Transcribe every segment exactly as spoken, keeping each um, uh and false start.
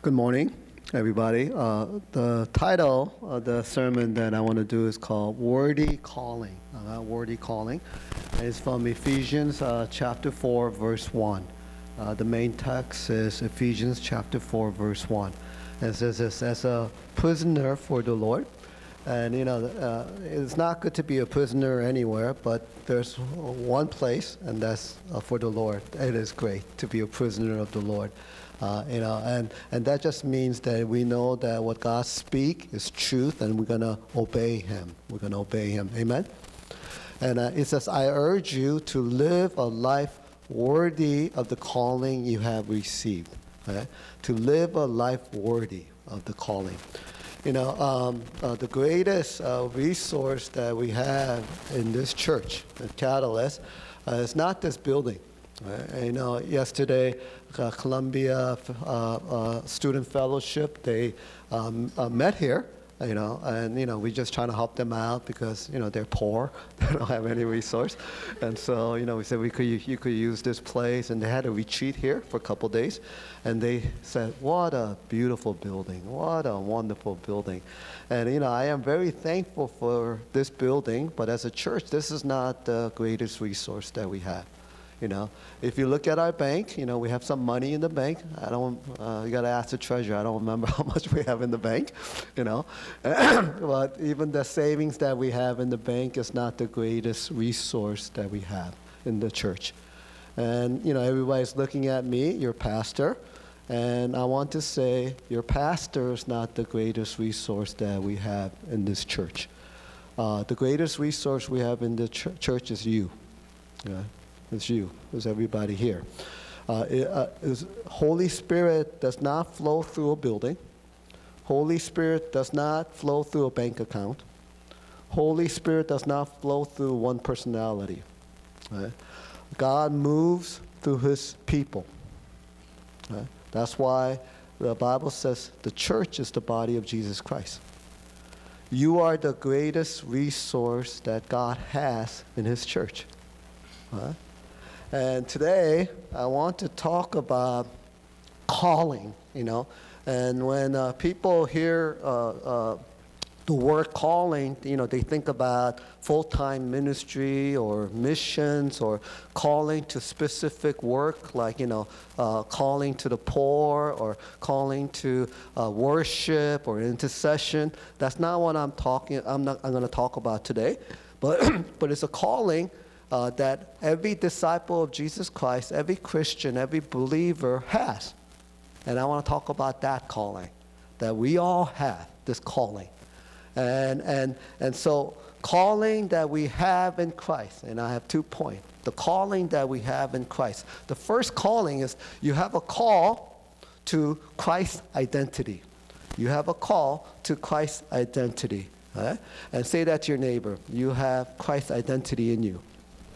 Good morning, everybody. Uh, the title of the sermon that I want to do is called Worthy Calling. Uh, Worthy Calling. And it's from Ephesians uh, chapter four, verse one. Uh, the main text is Ephesians chapter four, verse one. And it says this, as a prisoner for the Lord. And, you know, uh, it's not good to be a prisoner anywhere, but there's one place, and that's uh, for the Lord. It is great to be a prisoner of the Lord. Uh, you know, and, and that just means that we know that what God speaks is truth, and we're going to obey Him. We're going to obey Him. Amen? And uh, it says, I urge you to live a life worthy of the calling you have received. Okay? To live a life worthy of the calling. You know, um, uh, the greatest uh, resource that we have in this church, at Catalyst, uh, is not this building. Right? You know, yesterday, uh, Columbia uh, uh, Student Fellowship, they um, uh, met here, you know, and, you know, we just trying to help them out because, you know, they're poor. They don't have any resource. And so, you know, we said we could, you could use this place, and they had a retreat here for a couple days. And they said, what a beautiful building. What a wonderful building. And, you know, I am very thankful for this building, but as a church, this is not the greatest resource that we have. You know, if you look at our bank, you know, we have some money in the bank. I don't, uh, you got to ask the treasurer. I don't remember how much we have in the bank, you know. But even the savings that we have in the bank is not the greatest resource that we have in the church. And, you know, everybody's looking at me, your pastor. And I want to say your pastor is not the greatest resource that we have in this church. Uh, the greatest resource we have in the ch- church is you. Yeah. It's you. It's everybody here. Uh, it, uh, is, Holy Spirit does not flow through a building. Holy Spirit does not flow through a bank account. Holy Spirit does not flow through one personality. Right? God moves through His people. Right? That's why the Bible says the church is the body of Jesus Christ. You are the greatest resource that God has in His church. Right? And today, I want to talk about calling, you know. And when uh, people hear uh, uh, the word calling, you know, they think about full-time ministry or missions or calling to specific work, like, you know, uh, calling to the poor or calling to uh, worship or intercession. That's not what I'm talking. I'm not. I'm going to talk about today, but but it's a calling. Uh, that every disciple of Jesus Christ, every Christian, every believer has. And I want to talk about that calling, that we all have this calling. And, and, and so calling that we have in Christ, and I have two points. The calling that we have in Christ. The first calling is you have a call to Christ's identity. You have a call to Christ's identity. Right? And say that to your neighbor. You have Christ's identity in you.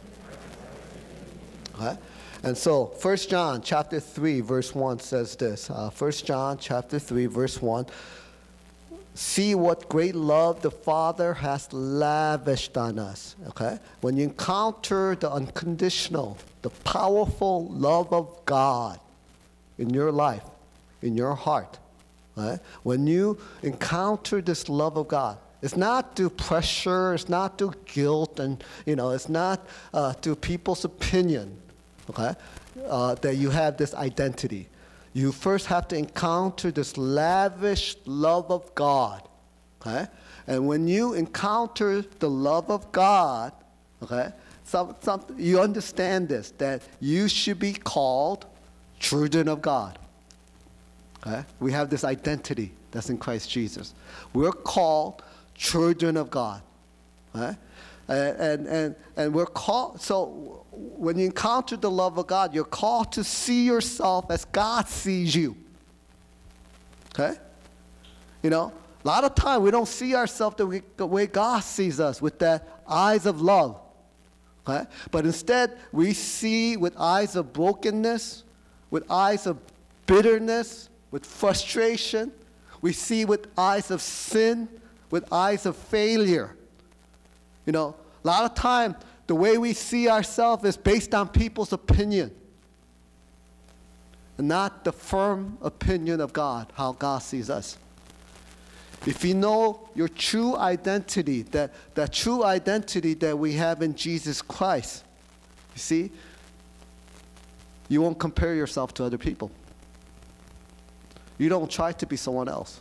Okay? And so, First John chapter three, verse one says this. Uh, First John chapter three, verse one. See what great love the Father has lavished on us. Okay? When you encounter the unconditional, the powerful love of God in your life, in your heart, right? When you encounter this love of God, it's not through pressure, it's not through guilt, and, you know, it's not uh, through people's opinion, okay, uh, that you have this identity. You first have to encounter this lavish love of God, okay? And when you encounter the love of God, okay, some, some, you understand this, that you should be called children of God, okay? We have this identity that's in Christ Jesus. We're called children of God, right? And, and, and, and we're called, so when you encounter the love of God, you're called to see yourself as God sees you, okay? You know, a lot of time we don't see ourselves the way, the way God sees us, with that eyes of love, okay? But instead, we see with eyes of brokenness, with eyes of bitterness, with frustration. We see with eyes of sin, with eyes of failure. You know, a lot of time, the way we see ourselves is based on people's opinion. not the firm opinion of God, how God sees us. If you know your true identity, that, that true identity that we have in Jesus Christ, you see, you won't compare yourself to other people. You don't try to be someone else.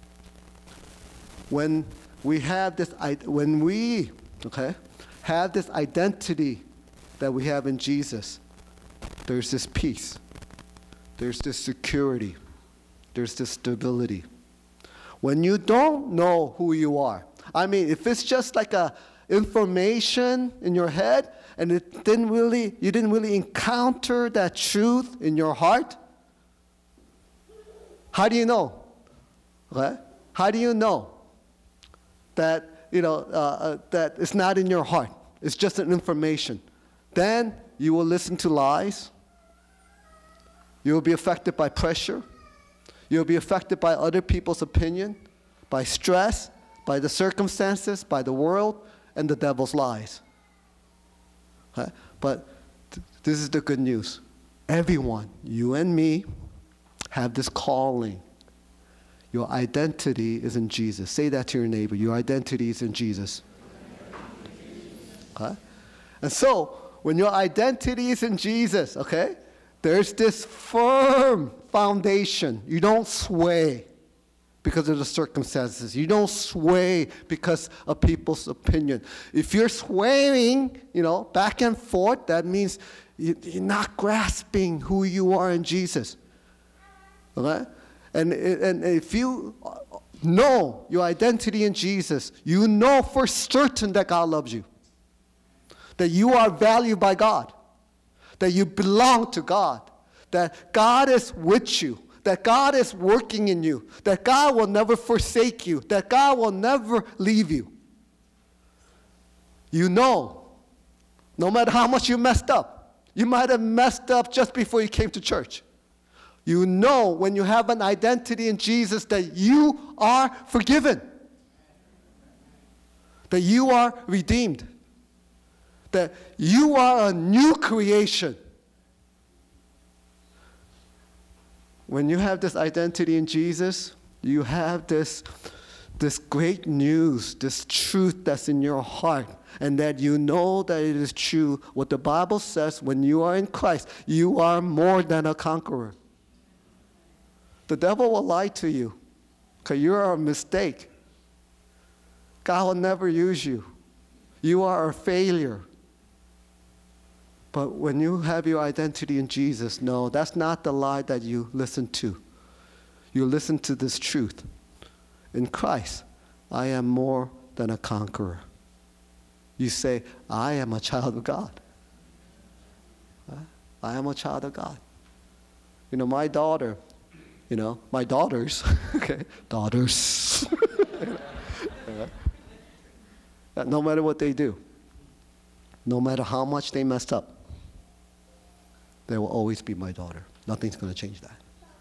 When we have this, when we, okay, have this identity that we have in Jesus, there's this peace, there's this security, there's this stability. When you don't know who you are, I mean, if it's just like a information in your head and it didn't really, you didn't really encounter that truth in your heart, how do you know? Okay? How do you know that, you know, uh, uh, that it's not in your heart? It's just an information. Then you will listen to lies. You will be affected by pressure. You'll be affected by other people's opinion, by stress, by the circumstances, by the world, and the devil's lies. Okay? But th- this is the good news. Everyone, you and me, have this calling. Your identity is in Jesus. Say that to your neighbor. Your identity is in Jesus. Okay? And so, when your identity is in Jesus, okay, there's this firm foundation. You don't sway because of the circumstances. You don't sway because of people's opinion. If you're swaying, you know, back and forth, that means you, you're not grasping who you are in Jesus. Okay? And, and if you know your identity in Jesus, you know for certain that God loves you. That you are valued by God. That you belong to God. That God is with you. That God is working in you. That God will never forsake you. That God will never leave you. You know, no matter how much you messed up. You might have messed up just before you came to church. You know when you have an identity in Jesus that you are forgiven. That you are redeemed. That you are a new creation. When you have this identity in Jesus, you have this, this great news, this truth that's in your heart, and that you know that it is true. What the Bible says, when you are in Christ, you are more than a conqueror. The devil will lie to you because you are a mistake. God will never use you. You are a failure. But when you have your identity in Jesus, no, that's not the lie that you listen to. You listen to this truth. In Christ, I am more than a conqueror. You say, I am a child of God. I am a child of God. You know, my daughter, you know, my daughters, okay, daughters, no matter what they do, no matter how much they messed up, they will always be my daughter. Nothing's going to change that.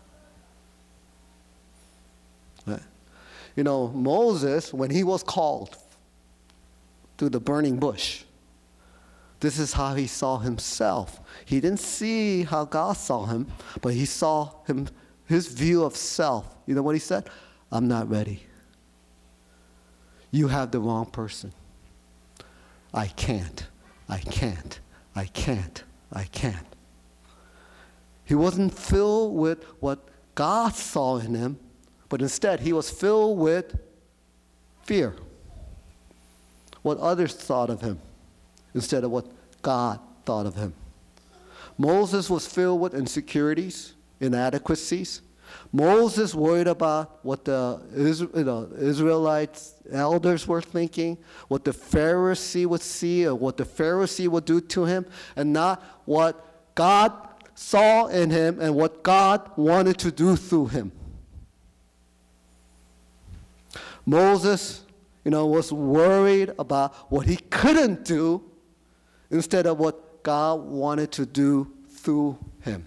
Right? You know, Moses, when he was called to the burning bush, this is how he saw himself. He didn't see how God saw him, but he saw him, his view of self. You know what he said? I'm not ready. You have the wrong person. I can't. I can't. I can't. I can't. He wasn't filled with what God saw in him, but instead he was filled with fear. What others thought of him instead of what God thought of him. Moses was filled with insecurities, inadequacies. Moses worried about what the you know, Israelites elders were thinking, what the Pharisee would see, or what the Pharisee would do to him, and not what God saw in him and what God wanted to do through him. Moses, you know, was worried about what he couldn't do instead of what God wanted to do through him.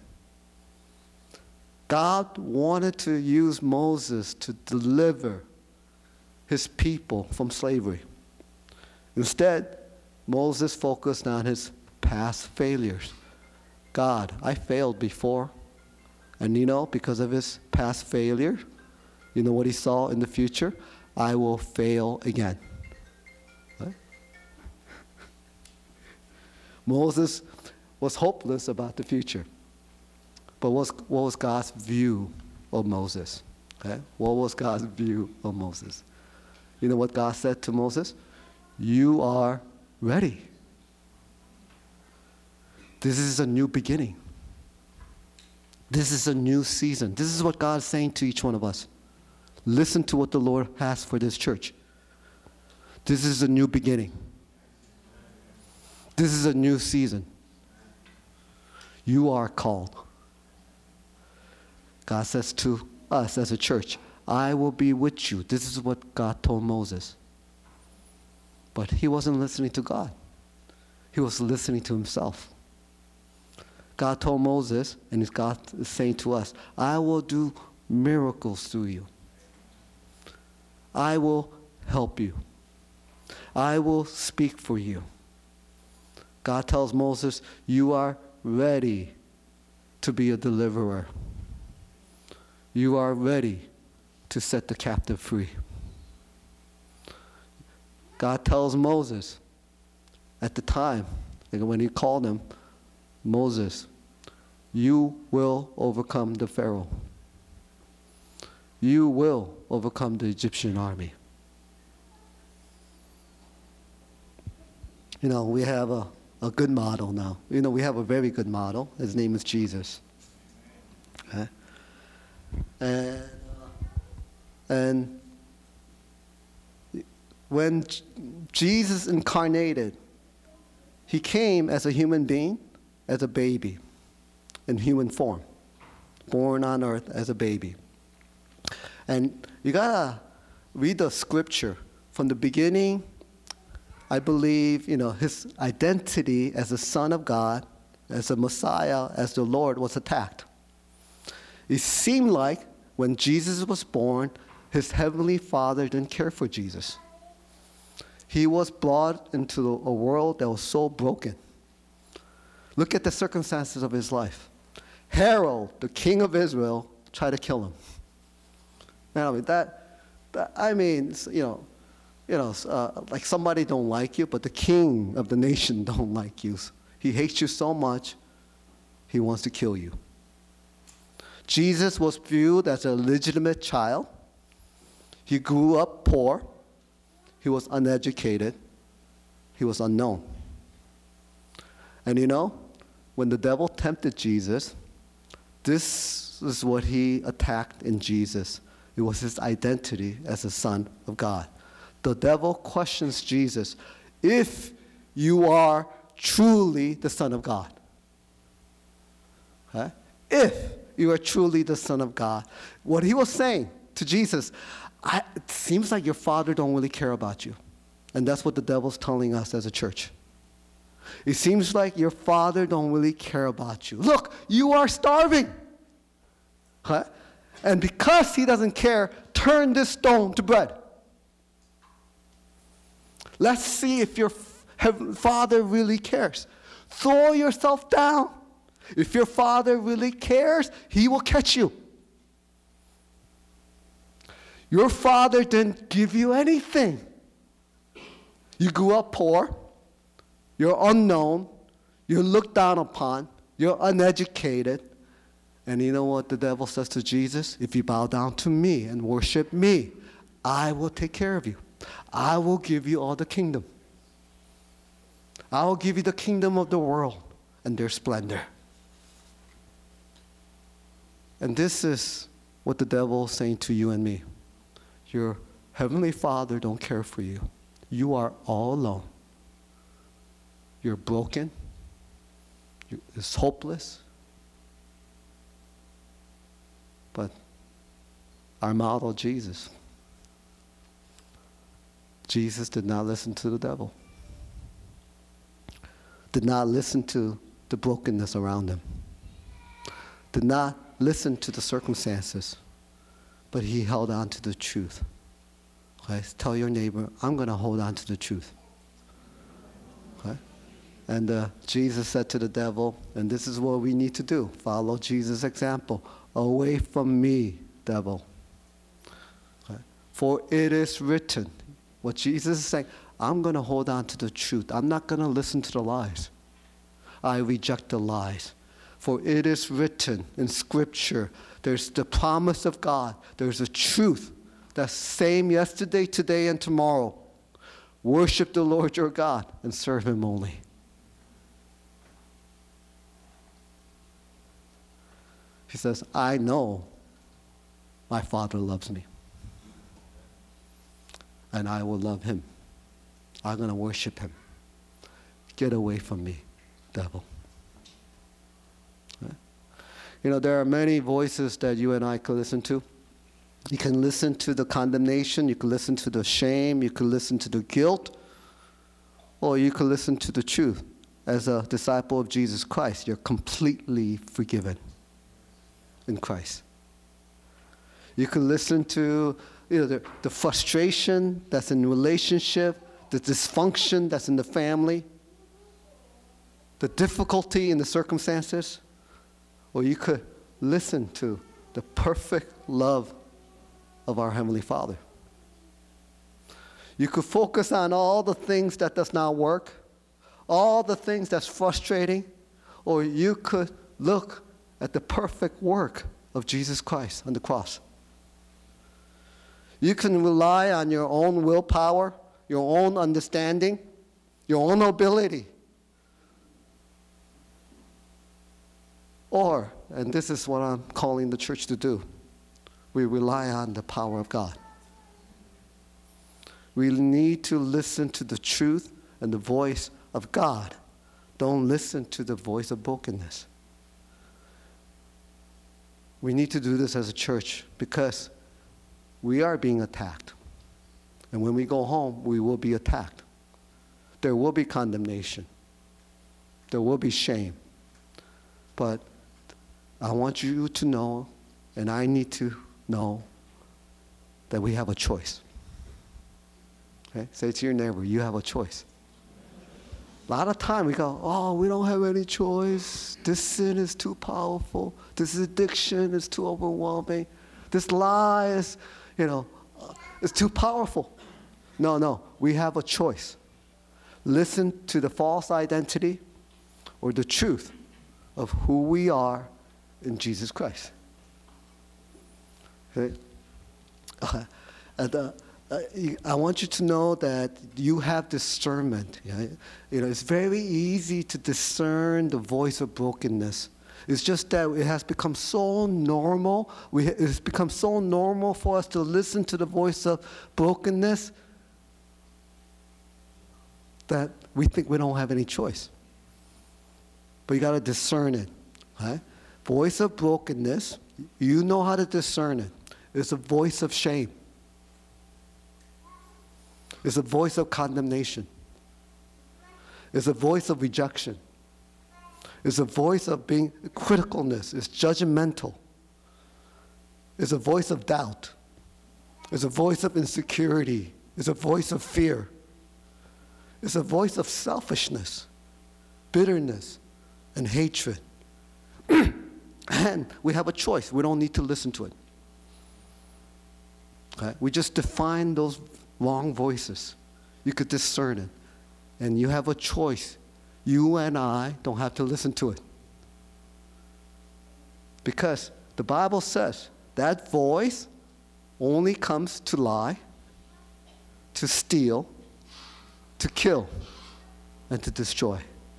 God wanted to use Moses to deliver his people from slavery. Instead, Moses focused on his past failures. God, I failed before. And you know, because of his past failure, you know what he saw in the future? I will fail again. Right? Moses was hopeless about the future. But what was, what was God's view of Moses? Okay? What was God's view of Moses? You know what God said to Moses? You are ready. This is a new beginning. This is a new season. This is what God is saying to each one of us. Listen to what the Lord has for this church. This is a new beginning. This is a new season. You are called. God says to us as a church, I will be with you. This is what God told Moses. But he wasn't listening to God. He was listening to himself. God told Moses, and God is saying to us, I will do miracles through you. I will help you. I will speak for you. God tells Moses, you are ready to be a deliverer. You are ready to set the captive free. God tells Moses at the time, when he called him, Moses, you will overcome the Pharaoh. You will overcome the Egyptian army. You know, we have a, a good model now. You know, we have a very good model. His name is Jesus. Okay? And, uh, and when J- Jesus incarnated, he came as a human being, as a baby, in human form, born on earth as a baby. And you gotta read the scripture from the beginning. I believe, you know, his identity as a son of God, as a Messiah, as the Lord was attacked. It seemed like when Jesus was born, his heavenly Father didn't care for Jesus. He was brought into a world that was so broken. Look at the circumstances of his life. Herod, the king of Israel, tried to kill him. Man, I mean, that, that I mean, you know, you know, uh, like somebody don't like you, but the king of the nation don't like you. He hates you so much, he wants to kill you. Jesus was viewed as a legitimate child. He grew up poor. He was uneducated. He was unknown. And you know, when the devil tempted Jesus, this is what he attacked in Jesus. It was his identity as a son of God. The devil questions Jesus, if you are truly the Son of God. Okay? If you are truly the Son of God. What he was saying to Jesus, I, it seems like your Father don't really care about you. And that's what the devil's telling us as a church. It seems like your Father don't really care about you. Look, you are starving. Okay? And because he doesn't care, turn this stone to bread. Let's see if your Father really cares. Throw yourself down. If your Father really cares, he will catch you. Your Father didn't give you anything. You grew up poor. You're unknown. You're looked down upon. You're uneducated. And you know what the devil says to Jesus? If you bow down to me and worship me, I will take care of you. I will give you all the kingdom. I will give you the kingdom of the world and their splendor. And this is what the devil is saying to you and me. Your heavenly Father don't care for you. You are all alone. You're broken. It's hopeless. But our model, Jesus. Jesus did not listen to the devil. Did not listen to the brokenness around him. Did not listen to the circumstances. But he held on to the truth. Okay? Tell your neighbor, I'm going to hold on to the truth. Okay? And uh, Jesus said to the devil, and this is what we need to do, follow Jesus' example. Away from me, devil. Okay. For it is written. What Jesus is saying, I'm going to hold on to the truth. I'm not going to listen to the lies. I reject the lies. For it is written in Scripture, there's the promise of God. There's a truth that's same yesterday, today, and tomorrow. Worship the Lord your God and serve him only. He says, I know my Father loves me. And I will love him. I'm going to worship him. Get away from me, devil. Right? You know, there are many voices that you and I could listen to. You can listen to the condemnation. You can listen to the shame. You can listen to the guilt. Or you can listen to the truth. As a disciple of Jesus Christ, you're completely forgiven in Christ. You can listen to you know, the, the frustration that's in relationship, the dysfunction that's in the family, the difficulty in the circumstances, or you could listen to the perfect love of our Heavenly Father. You could focus on all the things that does not work, all the things that's frustrating, or you could look at the perfect work of Jesus Christ on the cross. You can rely on your own willpower, your own understanding, your own ability. Or, and this is what I'm calling the church to do, we rely on the power of God. We need to listen to the truth and the voice of God. Don't listen to the voice of brokenness. We need to do this as a church because we are being attacked. And when we go home, we will be attacked. There will be condemnation. There will be shame. But I want you to know, and I need to know, that we have a choice. Okay? Say to your neighbor, you have a choice. A lot of time we go, oh, we don't have any choice. This sin is too powerful. This addiction is too overwhelming. This lie is, you know, uh, is too powerful. No, no, we have a choice. Listen to the false identity or the truth of who we are in Jesus Christ. Okay? Uh, and, uh, Uh, I want you to know that you have discernment. Yeah? You know, it's very easy to discern the voice of brokenness. It's just that it has become so normal. We, it's become so normal for us to listen to the voice of brokenness that we think we don't have any choice. But you got to discern it. Right? Voice of brokenness, you know how to discern it. It's a voice of shame. It's a voice of condemnation. It's a voice of rejection. It's a voice of being criticalness. It's judgmental. It's a voice of doubt. It's a voice of insecurity. It's a voice of fear. It's a voice of selfishness, bitterness, and hatred. And we have a choice. We don't need to listen to it. Okay? We just define those wrong voices. You could discern it. And you have a choice. You and I don't have to listen to it. Because the Bible says that voice only comes to lie, to steal, to kill, and to destroy.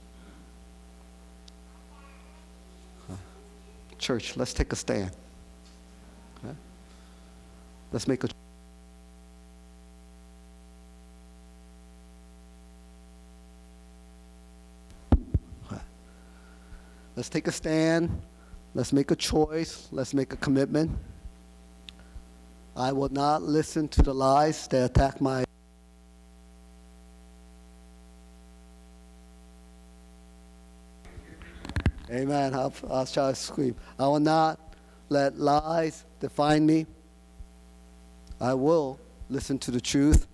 Church, let's take a stand. Okay? Let's make a Let's take a stand. Let's make a choice. Let's make a commitment. I will not listen to the lies that attack my Amen. I'll, I'll try to scream. I will not let lies define me. I will listen to the truth.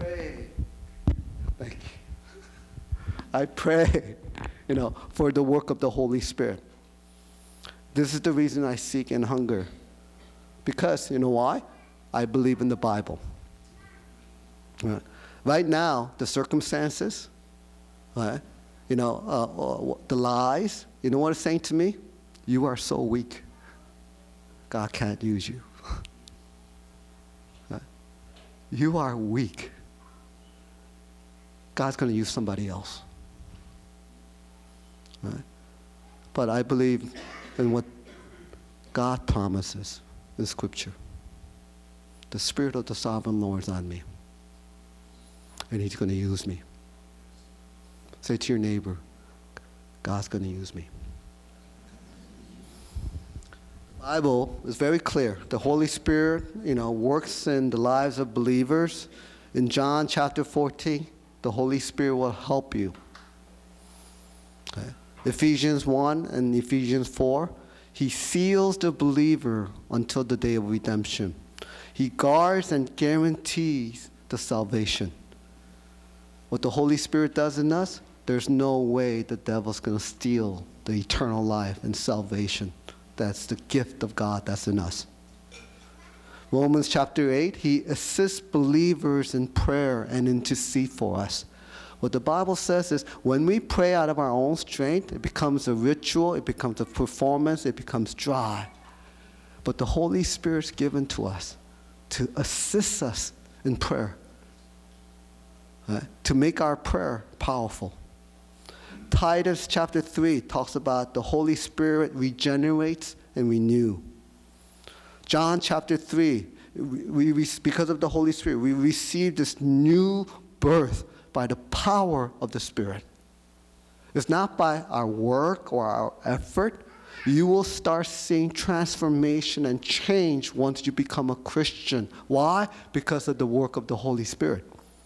pray. Thank you. I pray, you know, for the work of the Holy Spirit. This is the reason I seek and hunger. Because, you know why? I believe in the Bible. Right, right now, the circumstances, right, you know, uh, uh, the lies, you know what it's saying to me? You are so weak. God can't use you. Right? You are weak. God's going to use somebody else. Right? But I believe in what God promises in Scripture. The Spirit of the Sovereign Lord is on me. And He's going to use me. Say to your neighbor, God's going to use me. The Bible is very clear. The Holy Spirit, you know, works in the lives of believers. In John chapter fourteen, the Holy Spirit will help you. Okay. Ephesians one and Ephesians four, He seals the believer until the day of redemption. He guards and guarantees the salvation. What the Holy Spirit does in us, there's no way the devil's going to steal the eternal life and salvation. That's the gift of God that's in us. Romans chapter eight, He assists believers in prayer and intercede for us. What the Bible says is when we pray out of our own strength, it becomes a ritual, it becomes a performance, it becomes dry. But the Holy Spirit's given to us to assist us in prayer, right? To make our prayer powerful. Titus chapter three talks about the Holy Spirit regenerates and renew. John chapter three, we, we, because of the Holy Spirit, we receive this new birth by the power of the Spirit. It's not by our work or our effort. You will start seeing transformation and change once you become a Christian. Why? Because of the work of the Holy Spirit.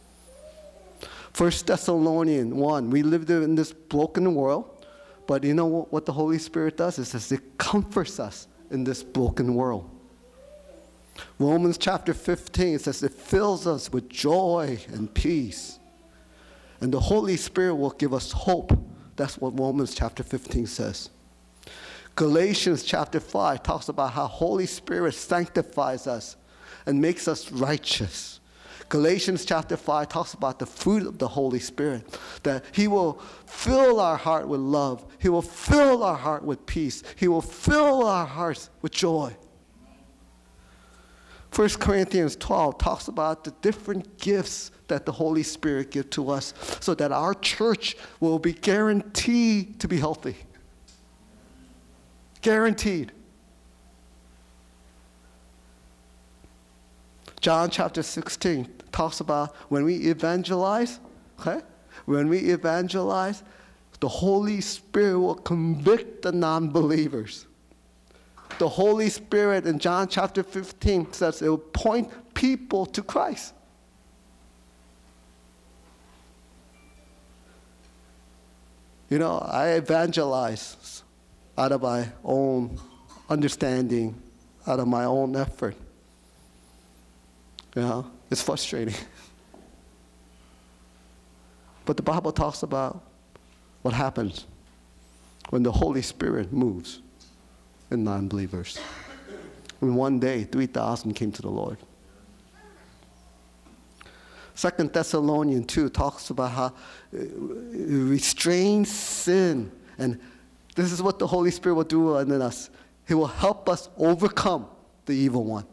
First Thessalonians one, we live in this broken world, but you know what, what the Holy Spirit does? It says it comforts us in this broken world. Romans chapter fifteen, it says it fills us with joy and peace. And the Holy Spirit will give us hope. That's what Romans chapter fifteen says. Galatians chapter five talks about how Holy Spirit sanctifies us and makes us righteous. Galatians chapter five talks about the fruit of the Holy Spirit, that He will fill our heart with love. He will fill our heart with peace. He will fill our hearts with joy. First Corinthians twelve talks about the different gifts that the Holy Spirit gives to us so that our church will be guaranteed to be healthy. Guaranteed. John chapter sixteen talks about when we evangelize, okay? When we evangelize, the Holy Spirit will convict the non-believers. The Holy Spirit in John chapter fifteen says it will point people to Christ. You know, I evangelize out of my own understanding, out of my own effort. You know, it's frustrating. But the Bible talks about what happens when the Holy Spirit moves in non-believers. And one day, three thousand came to the Lord. Second Thessalonians two talks about how it restrains sin. And this is what the Holy Spirit will do in us. He will help us overcome the evil one.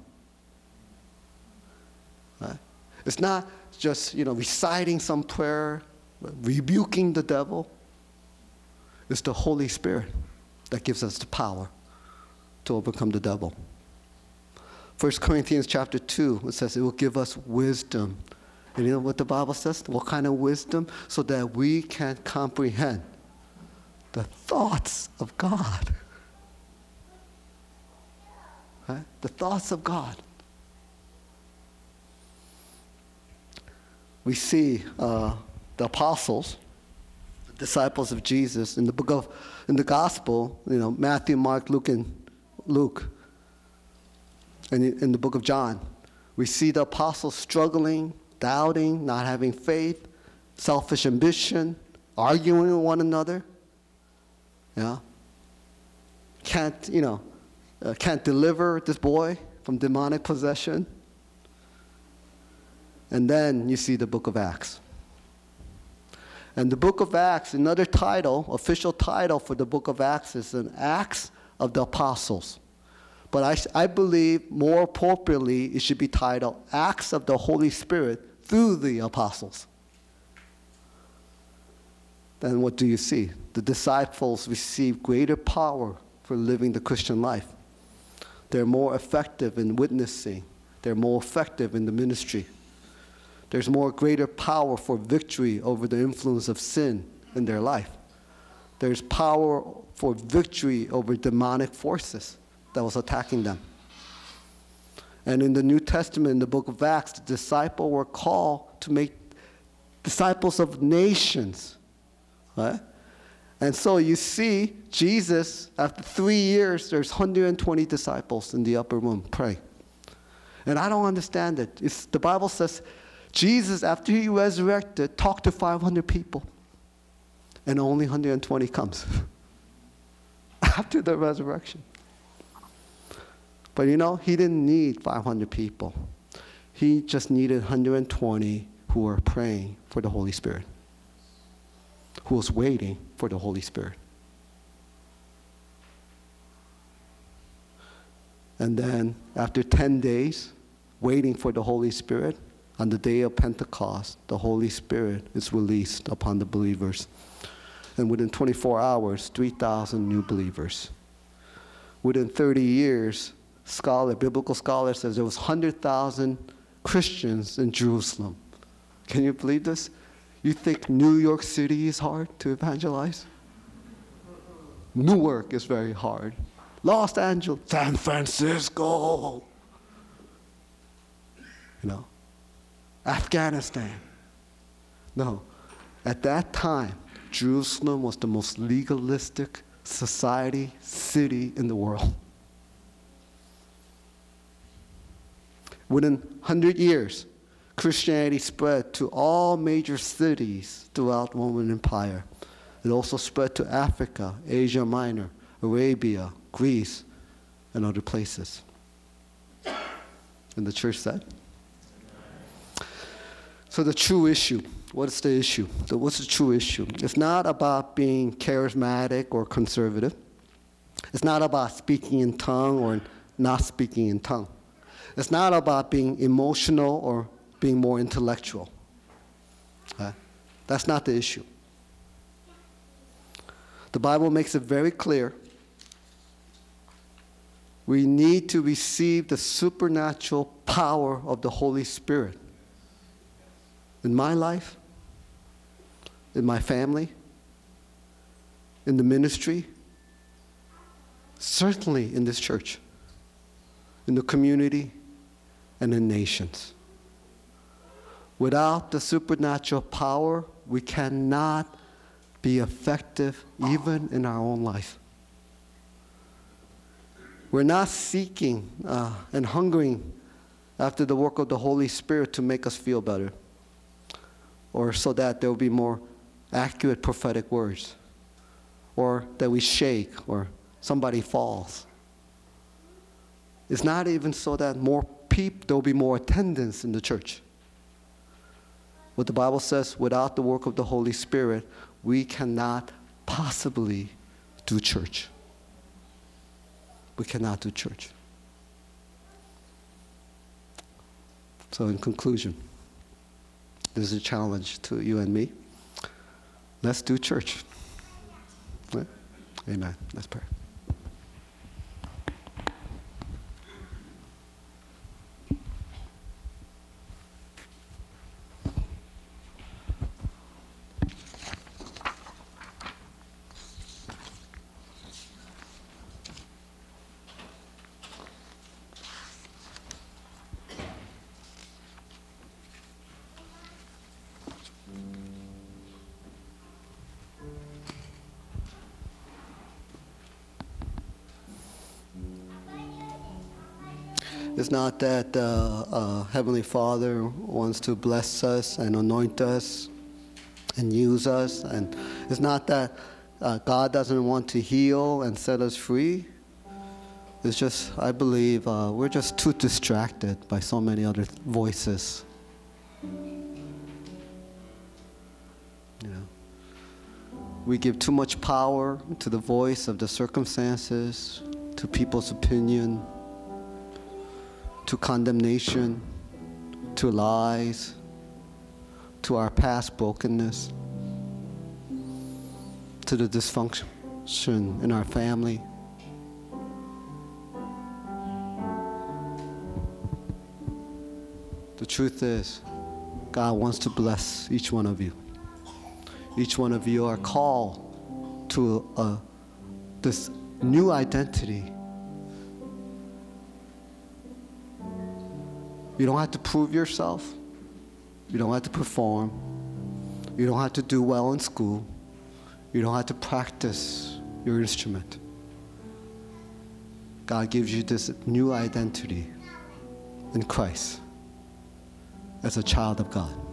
Right? It's not just, you know, reciting some prayer, rebuking the devil. It's the Holy Spirit that gives us the power to overcome the devil. First Corinthians chapter two, it says it will give us wisdom. And you know what the Bible says? What kind of wisdom? So that we can comprehend the thoughts of God. Right? The thoughts of God. We see uh, the apostles, the disciples of Jesus, in the book of, in the gospel, you know, Matthew, Mark, Luke, and Luke, and in the book of John, we see the apostles struggling, doubting, not having faith, selfish ambition, arguing with one another. Yeah. Can't, you know, uh, can't deliver this boy from demonic possession. And then you see the book of Acts. And the book of Acts, another title, official title for the book of Acts is an Acts of the Apostles. But I, I believe more appropriately it should be titled Acts of the Holy Spirit through the Apostles. Then what do you see? The disciples receive greater power for living the Christian life. They're more effective in witnessing. They're more effective in the ministry. There's more greater power for victory over the influence of sin in their life. There's power for victory over demonic forces that was attacking them. And in the New Testament, in the book of Acts, the disciples were called to make disciples of nations. Right? And so you see, Jesus, after three years, there's one hundred twenty disciples in the upper room praying. And I don't understand it. It's, the Bible says, Jesus, after he resurrected, talked to five hundred people. And only one hundred twenty comes. After the resurrection. But you know, he didn't need five hundred people. He just needed one hundred twenty who were praying for the Holy Spirit. Who was waiting for the Holy Spirit. And then, after ten days, waiting for the Holy Spirit, on the day of Pentecost, the Holy Spirit is released upon the believers. And within twenty-four hours, three thousand new believers. Within thirty years, scholar, biblical scholar says there was one hundred thousand Christians in Jerusalem. Can you believe this? You think New York City is hard to evangelize? Newark is very hard. Los Angeles, San Francisco. You know, Afghanistan. No, at that time, Jerusalem was the most legalistic society, city in the world. Within one hundred years, Christianity spread to all major cities throughout the Roman Empire. It also spread to Africa, Asia Minor, Arabia, Greece, and other places. And the church said? So the true issue, what is the issue? So what's the true issue? It's not about being charismatic or conservative. It's not about speaking in tongue or not speaking in tongue. It's not about being emotional or being more intellectual. Okay? That's not the issue. The Bible makes it very clear. We need to receive the supernatural power of the Holy Spirit. In my life, in my family, in the ministry, certainly in this church, in the community, and in nations. Without the supernatural power, we cannot be effective even in our own life. We're not seeking uh, and hungering after the work of the Holy Spirit to make us feel better, or so that there will be more accurate prophetic words, or that we shake, or somebody falls. It's not even so that more people, there will be more attendance in the church. What the Bible says, without the work of the Holy Spirit, we cannot possibly do church. We cannot do church. So in conclusion, this is a challenge to you and me. Let's do church. Right? Amen. Let's pray. It's not that uh, uh, Heavenly Father wants to bless us and anoint us and use us. And it's not that uh, God doesn't want to heal and set us free. It's just, I believe, uh, we're just too distracted by so many other th- voices. You know, we give too much power to the voice of the circumstances, to people's opinion, to condemnation, to lies, to our past brokenness, to the dysfunction in our family. The truth is, God wants to bless each one of you. Each one of you are called to uh, this new identity. You don't have to prove yourself. You don't have to perform. You don't have to do well in school. You don't have to practice your instrument. God gives you this new identity in Christ as a child of God.